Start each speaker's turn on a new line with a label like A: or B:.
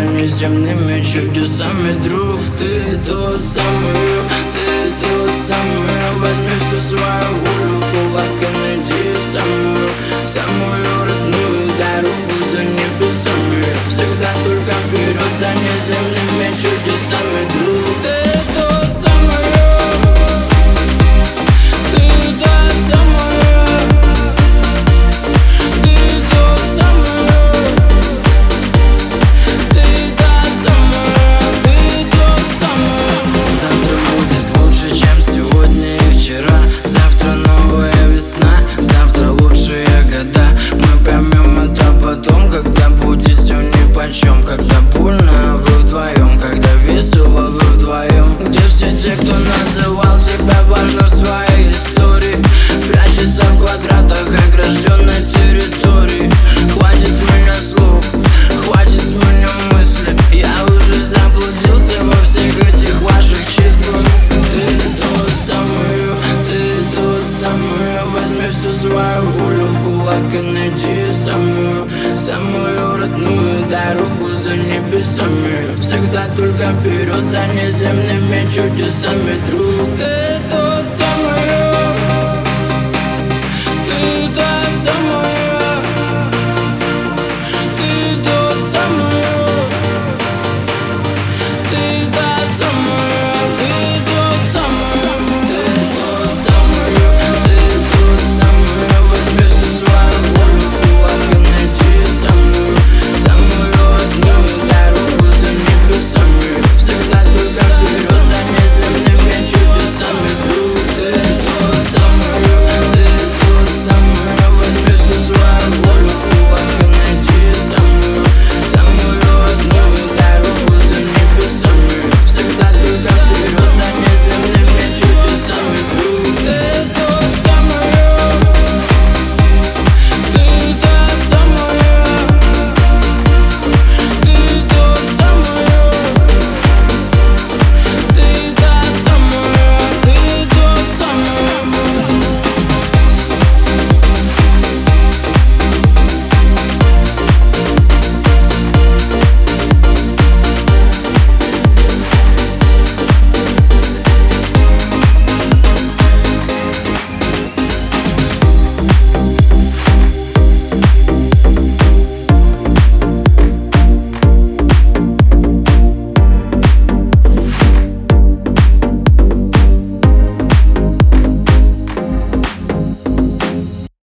A: неземными чудесами, друг. Ты тот самый, ты тот самый. Возьми всю свою волю в кулак и найди самую, самую родную дорогу за небесами. Всегда только вперед за неземными чудесами, друг. Ты тот самый, ты тот самый, ты тот самый, ты тот самый, ты тот самый. Завтра будет лучше, чем сегодня и вчера. Завтра новая весна, завтра лучшие года. Мы поймем это потом, когда будет все нипочем. Когда больно, а вы вдвоем, когда весело, вы вдвоем. Где все те, кто называл тебя важным в своей истории, прячется в квадратах огражденной территории. Хватит с меня слов, хватит с меня мысли. Я уже заблудился во всех этих ваших числах. Ты тот самый, ты тот самый. Возьми всю свою волю в кулак и найди самую, самую родную дорогу за небесами. Всегда только вперед за неземными чудесами, друг. Ты тот